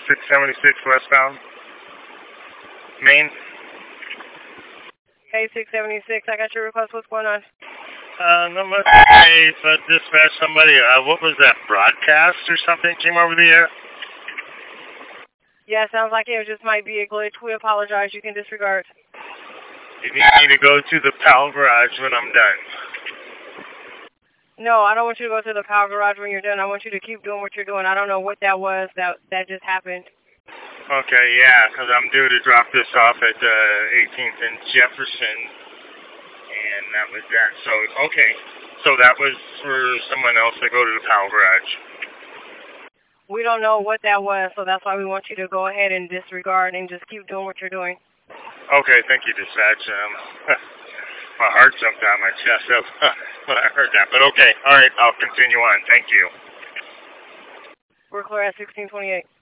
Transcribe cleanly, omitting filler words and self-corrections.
676 westbound. Main. Hey, 676, I got your request. What's going on? Number 8, dispatch somebody. What was that, broadcast or something came over the air? Yeah, sounds like it just might be a glitch. We apologize. You can disregard. You need me to go to the PAL garage when I'm done. No, I don't want you to go to the power garage when you're done. I want you to keep doing what you're doing. I don't know what that was that just happened. Okay, yeah, because I'm due to drop this off at 18th and Jefferson, and that was that. So, okay, so that was for someone else to go to the power garage. We don't know what that was, so that's why we want you to go ahead and disregard and just keep doing what you're doing. Okay, thank you, dispatch. My heart jumped out of my chest when I heard that, but okay, all right, I'll continue on. Thank you. We're clear at 1628.